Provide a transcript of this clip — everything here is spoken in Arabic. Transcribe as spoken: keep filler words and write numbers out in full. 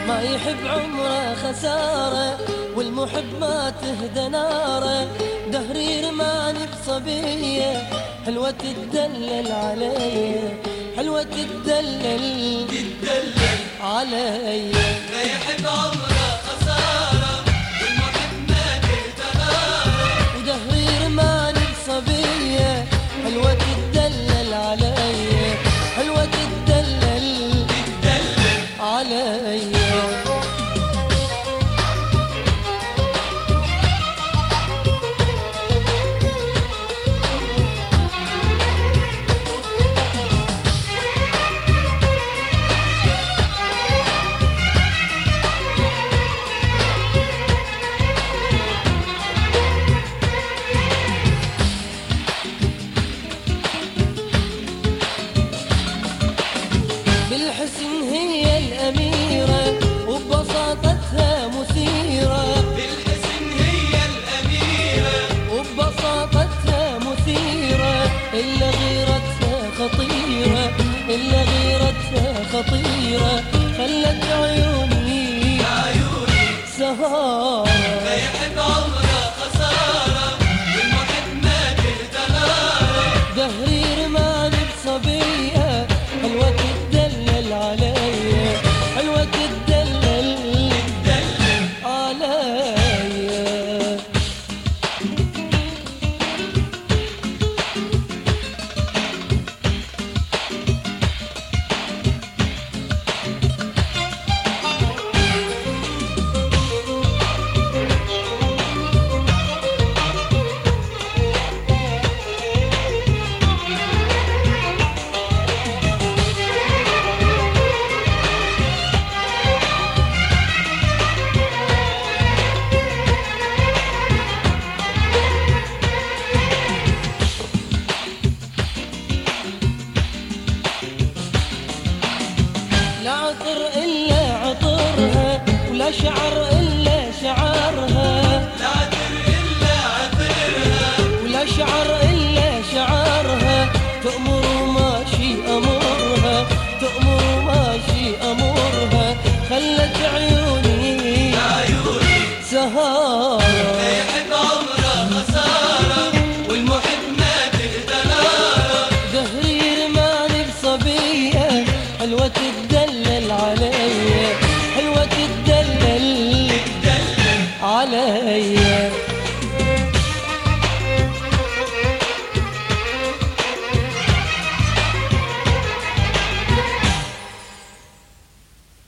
ما يحب عمره خسارة، والمحب ما تهدى ناره. دهري رماني بصبية حلوة تدلل علي، حلوة تدلل تدلل علي. ما يحب عمره خسارة، والمحب ما تهدى ناره. ودهري رماني بصبية حلوة تدلل علي، حلوة تدلل تدلل علي. بالحسن هي الأميرة وببساطتها مثيرة. بالحسن هي الأميرة وببساطتها مثيرة. إلا غيرتها خطيرة، إلا غيرتها خطيرة. خلت عيوني يا عيوني سهارة. ما يحب عمره خسارة، والمحب ما تهدى ناره. دهري رماني بصبية حلوة تدلل علي، حلوة تدلل تدلل علي. لا عطر إلا عطرها، ولا شعر إلا شعرها. لا عطر إلا عطرها، ولا شعر إلا شعرها. تأمر وماشي أمرها، تأمر وماشي أمرها. خلت عيوني يا عيوني سهارة. ما يحب عمره خسارة، والمحب ما تهدى ناره. دهري رماني بصبية حلوة تدلل علي، حلوة تدلل تدلل علي.